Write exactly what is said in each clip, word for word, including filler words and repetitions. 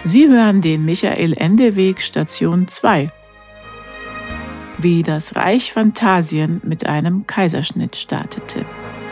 Sie hören den Michael-Ende-Weg Station zwei, wie das Reich Phantasien mit einem Kaiserschnitt startete.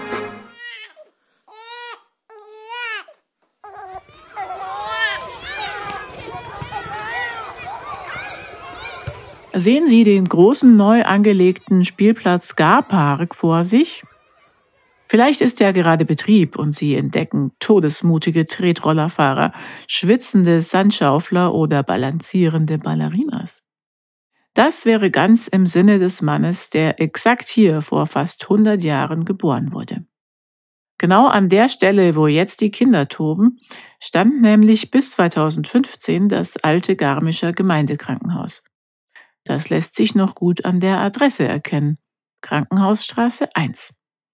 Sehen Sie den großen neu angelegten Spielplatz Garpark vor sich? Vielleicht ist ja gerade Betrieb und Sie entdecken todesmutige Tretrollerfahrer, schwitzende Sandschaufler oder balancierende Ballerinas. Das wäre ganz im Sinne des Mannes, der exakt hier vor fast hundert Jahren geboren wurde. Genau an der Stelle, wo jetzt die Kinder toben, stand nämlich bis zweitausendfünfzehn das alte Garmischer Gemeindekrankenhaus. Das lässt sich noch gut an der Adresse erkennen: Krankenhausstraße eins.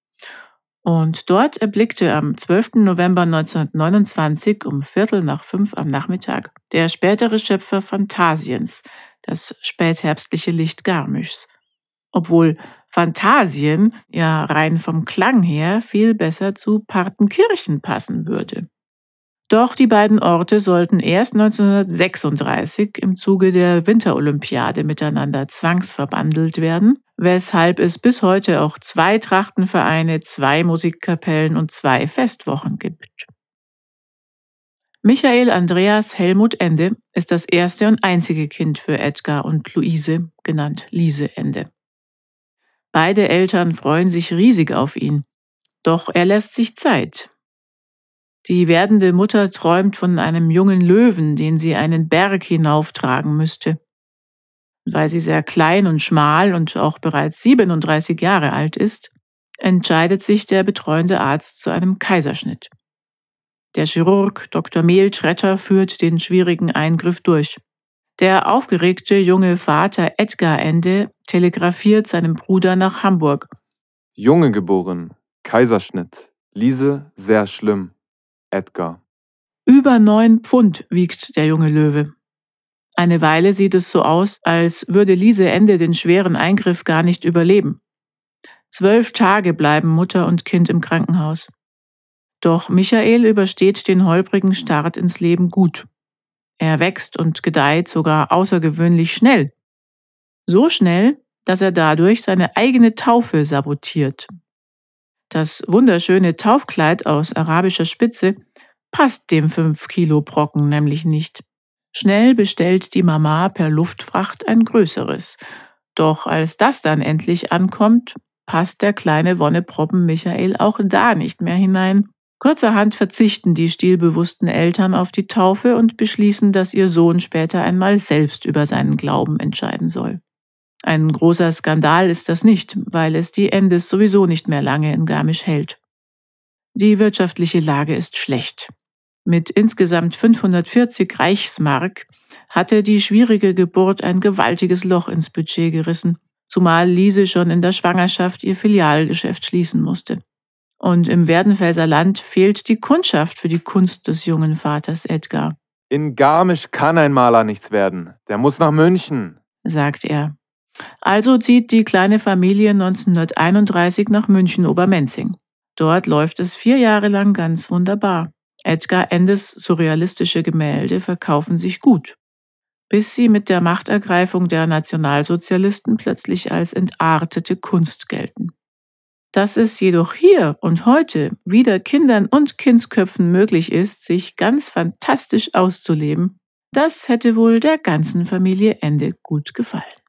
Und dort erblickte am zwölften November neunzehnhundertneunundzwanzig um Viertel nach fünf am Nachmittag der spätere Schöpfer Phantasiens das spätherbstliche Licht Garmischs. Obwohl Phantasien ja rein vom Klang her viel besser zu Partenkirchen passen würde. Doch die beiden Orte sollten erst neunzehnhundertsechsunddreißig im Zuge der Winterolympiade miteinander zwangsverbandelt werden, weshalb es bis heute auch zwei Trachtenvereine, zwei Musikkapellen und zwei Festwochen gibt. Michael Andreas Helmut Ende ist das erste und einzige Kind für Edgar und Luise, genannt Lise Ende. Beide Eltern freuen sich riesig auf ihn, doch er lässt sich Zeit. Die werdende Mutter träumt von einem jungen Löwen, den sie einen Berg hinauftragen müsste. Weil sie sehr klein und schmal und auch bereits siebenunddreißig Jahre alt ist, entscheidet sich der betreuende Arzt zu einem Kaiserschnitt. Der Chirurg Doktor Mehltretter führt den schwierigen Eingriff durch. Der aufgeregte junge Vater Edgar Ende telegrafiert seinem Bruder nach Hamburg. Junge geboren, Kaiserschnitt, Lise sehr schlimm, Edgar. Über neun Pfund wiegt der junge Löwe. Eine Weile sieht es so aus, als würde Lise Ende den schweren Eingriff gar nicht überleben. Zwölf Tage bleiben Mutter und Kind im Krankenhaus. Doch Michael übersteht den holprigen Start ins Leben gut. Er wächst und gedeiht sogar außergewöhnlich schnell. So schnell, dass er dadurch seine eigene Taufe sabotiert. Das wunderschöne Taufkleid aus arabischer Spitze passt dem fünf Kilo Brocken nämlich nicht. Schnell bestellt die Mama per Luftfracht ein größeres. Doch als das dann endlich ankommt, passt der kleine Wonneproppen Michael auch da nicht mehr hinein. Kurzerhand verzichten die stilbewussten Eltern auf die Taufe und beschließen, dass ihr Sohn später einmal selbst über seinen Glauben entscheiden soll. Ein großer Skandal ist das nicht, weil es die Endes sowieso nicht mehr lange in Garmisch hält. Die wirtschaftliche Lage ist schlecht. Mit insgesamt fünfhundertvierzig Reichsmark hatte die schwierige Geburt ein gewaltiges Loch ins Budget gerissen, zumal Lise schon in der Schwangerschaft ihr Filialgeschäft schließen musste. Und im Werdenfelser Land fehlt die Kundschaft für die Kunst des jungen Vaters Edgar. In Garmisch kann ein Maler nichts werden. Der muss nach München, sagt er. Also zieht die kleine Familie neunzehnhunderteinunddreißig nach München-Obermenzing. Dort läuft es vier Jahre lang ganz wunderbar. Edgar Endes surrealistische Gemälde verkaufen sich gut, bis sie mit der Machtergreifung der Nationalsozialisten plötzlich als entartete Kunst gelten. Dass es jedoch hier und heute wieder Kindern und Kindsköpfen möglich ist, sich ganz fantastisch auszuleben, das hätte wohl der ganzen Familie Ende gut gefallen.